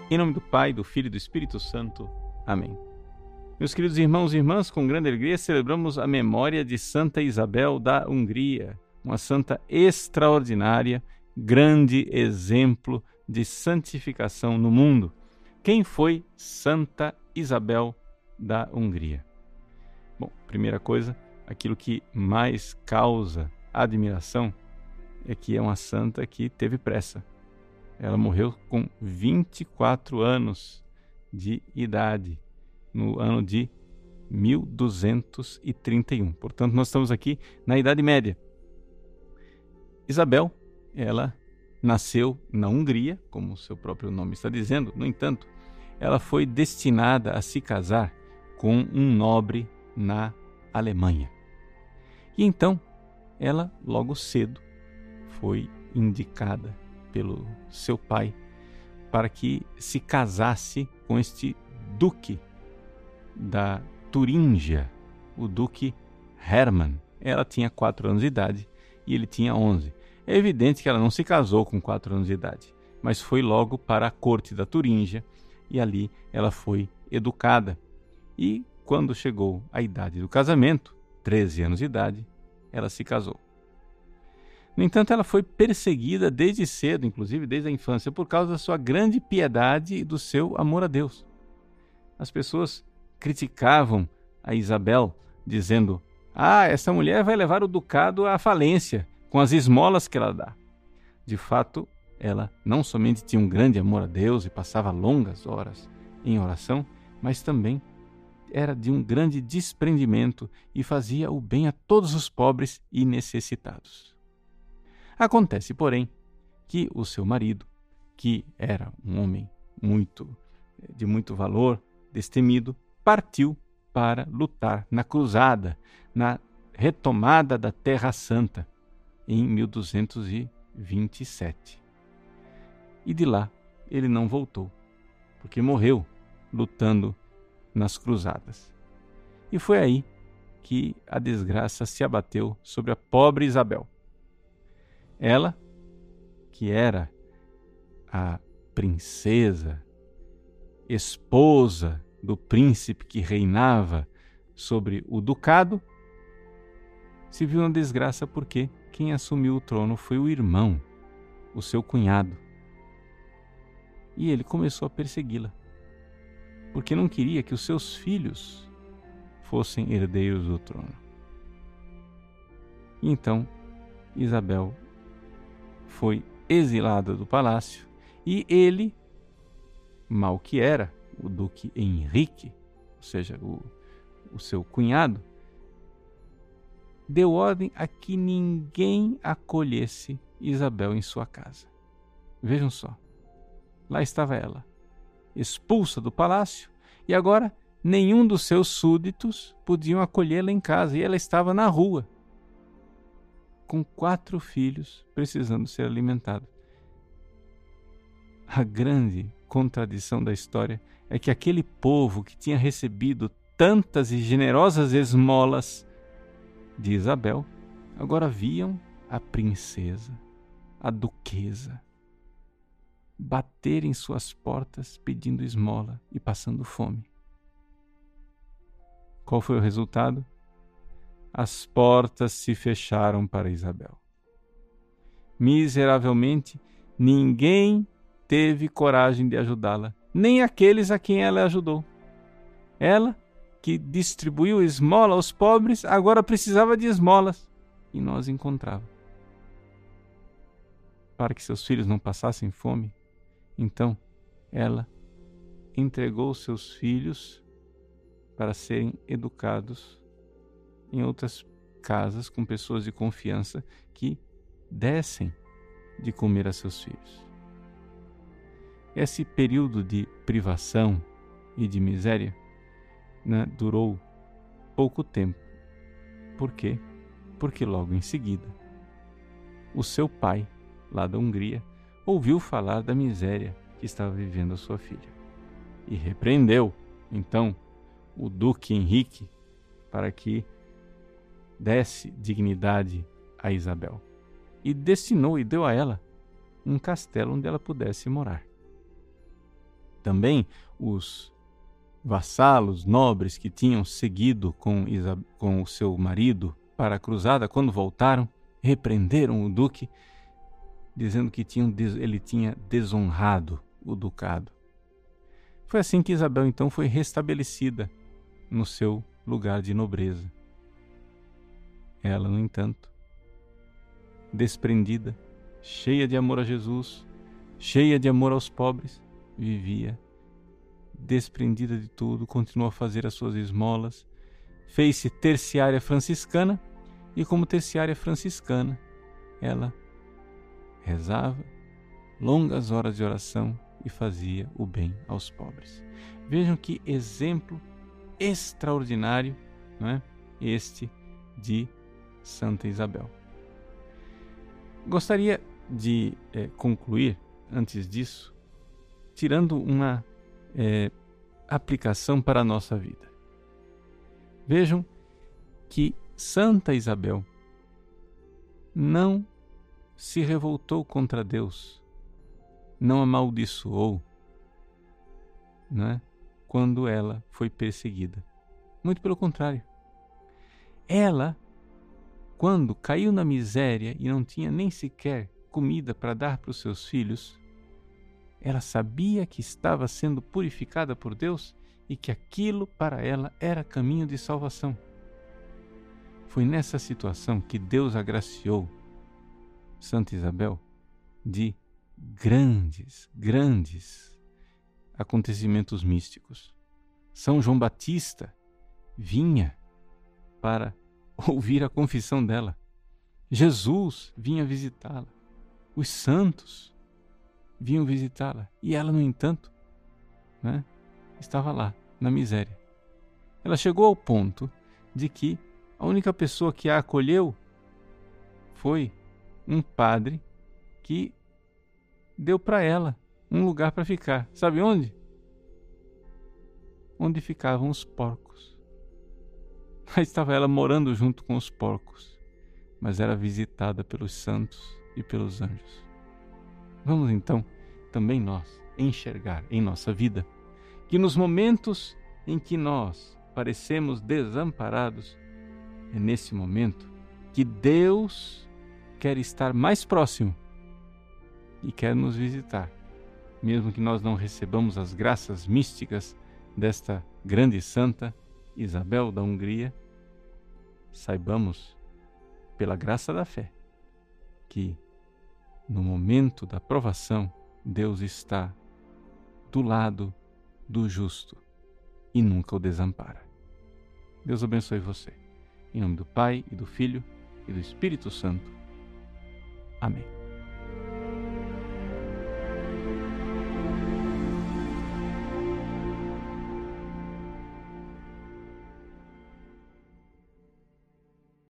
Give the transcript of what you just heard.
Em nome do Pai, do Filho e do Espírito Santo. Amém. Meus queridos irmãos e irmãs, com grande alegria celebramos a memória de Santa Isabel da Hungria, uma santa extraordinária, grande exemplo de santificação no mundo. Quem foi Santa Isabel da Hungria? Bom, primeira coisa, aquilo que mais causa admiração é que é uma santa que teve pressa. Ela morreu com 24 anos de idade, no ano de 1231. Portanto, nós estamos aqui na Idade Média. Isabel, ela nasceu na Hungria, como o seu próprio nome está dizendo. No entanto, ela foi destinada a se casar com um nobre na Alemanha. E então, ela logo cedo foi indicada pelo seu pai para que se casasse com este duque da Turíngia, o duque Hermann. Ela tinha 4 anos de idade e ele tinha 11. É evidente que ela não se casou com 4 anos de idade, mas foi logo para a corte da Turíngia e ali ela foi educada. E quando chegou a idade do casamento, 13 anos de idade, ela se casou. No entanto, ela foi perseguida desde cedo, inclusive desde a infância, por causa da sua grande piedade e do seu amor a Deus. As pessoas criticavam a Isabel, dizendo: essa mulher vai levar o ducado à falência, com as esmolas que ela dá. De fato, ela não somente tinha um grande amor a Deus e passava longas horas em oração, mas também era de um grande desprendimento e fazia o bem a todos os pobres e necessitados. Acontece, porém, que o seu marido, que era um homem de muito valor, destemido, partiu para lutar na cruzada, na retomada da Terra Santa, em 1227. E de lá ele não voltou, porque morreu lutando nas cruzadas. E foi aí que a desgraça se abateu sobre a pobre Isabel. Ela, que era a princesa, esposa do príncipe que reinava sobre o ducado, se viu na desgraça porque quem assumiu o trono foi o irmão, o seu cunhado. E ele começou a persegui-la, porque não queria que os seus filhos fossem herdeiros do trono. E então, Isabel foi exilada do palácio e ele, mal que era, o duque Henrique, ou seja, o seu cunhado, deu ordem a que ninguém acolhesse Isabel em sua casa. Vejam só, lá estava ela, expulsa do palácio, e agora nenhum dos seus súditos podiam acolhê-la em casa, e ela estava na rua, com 4 filhos precisando ser alimentados. A grande contradição da história é que aquele povo que tinha recebido tantas e generosas esmolas de Isabel, agora viam a princesa, a duquesa, bater em suas portas pedindo esmola e passando fome. Qual foi o resultado? As portas se fecharam para Isabel. Miseravelmente, ninguém teve coragem de ajudá-la, nem aqueles a quem ela ajudou. Ela, que distribuiu esmola aos pobres, agora precisava de esmolas e não as encontrava. Para que seus filhos não passassem fome, então ela entregou seus filhos para serem educados em outras casas com pessoas de confiança que dessem de comer a seus filhos. Esse período de privação e de miséria, durou pouco tempo. Por quê? Porque logo em seguida, o seu pai, lá da Hungria, ouviu falar da miséria que estava vivendo a sua filha e repreendeu, então, o duque Henrique para que desse dignidade a Isabel e destinou e deu a ela um castelo onde ela pudesse morar. Também os vassalos nobres que tinham seguido com o seu marido para a cruzada, quando voltaram, repreenderam o duque, dizendo que ele tinha desonrado o ducado. Foi assim que Isabel então foi restabelecida no seu lugar de nobreza. Ela, no entanto, desprendida, cheia de amor a Jesus, cheia de amor aos pobres, vivia desprendida de tudo, continuou a fazer as suas esmolas, fez-se terciária franciscana e, como terciária franciscana, ela rezava longas horas de oração e fazia o bem aos pobres. Vejam que exemplo extraordinário, não é? Este de Santa Isabel. Gostaria de concluir, antes disso, tirando uma aplicação para a nossa vida. Vejam que Santa Isabel não se revoltou contra Deus, não amaldiçoou, né, quando ela foi perseguida. Muito pelo contrário. Ela, quando caiu na miséria e não tinha nem sequer comida para dar para os seus filhos, ela sabia que estava sendo purificada por Deus e que aquilo para ela era caminho de salvação. Foi nessa situação que Deus agraciou Santa Isabel de grandes acontecimentos místicos. São João Batista vinha para ouvir a confissão dela. Jesus vinha visitá-la. Os santos vinham visitá-la. E ela, no entanto, né, estava lá, na miséria. Ela chegou ao ponto de que a única pessoa que a acolheu foi um padre que deu para ela um lugar para ficar. Sabe onde? Onde ficavam os porcos. Lá estava ela morando junto com os porcos, mas era visitada pelos santos e pelos anjos. Vamos então, também nós, enxergar em nossa vida que nos momentos em que nós parecemos desamparados, é nesse momento que Deus quer estar mais próximo e quer nos visitar. Mesmo que nós não recebamos as graças místicas desta grande santa Isabel da Hungria, saibamos, pela graça da fé, que no momento da provação, Deus está do lado do justo e nunca o desampara. Deus abençoe você. Em nome do Pai, e do Filho, e do Espírito Santo. Amém.